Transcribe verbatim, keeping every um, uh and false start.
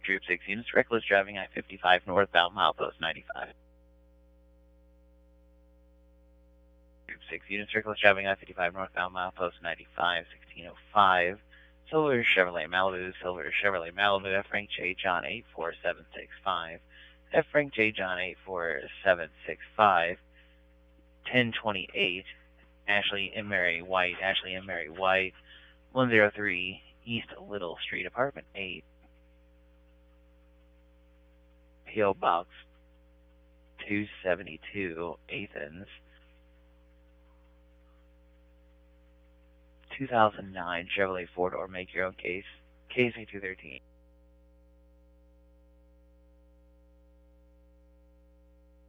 Troop six units, reckless driving I fifty-five northbound, milepost ninety-five. Troop six units, reckless driving I fifty-five northbound, milepost ninety-five, sixteen oh five. Silver Chevrolet Malibu, Silver Chevrolet Malibu, F. Frank J. John eight four seven six five. F. Frank J. John eight four seven six five. ten twenty-eight. Ashley and Mary White, Ashley and Mary White. one oh three East Little Street, Apartment eight. P O. Box two seventy-two, Athens. two thousand nine Chevrolet four-door, make your own case, K C two thirteen.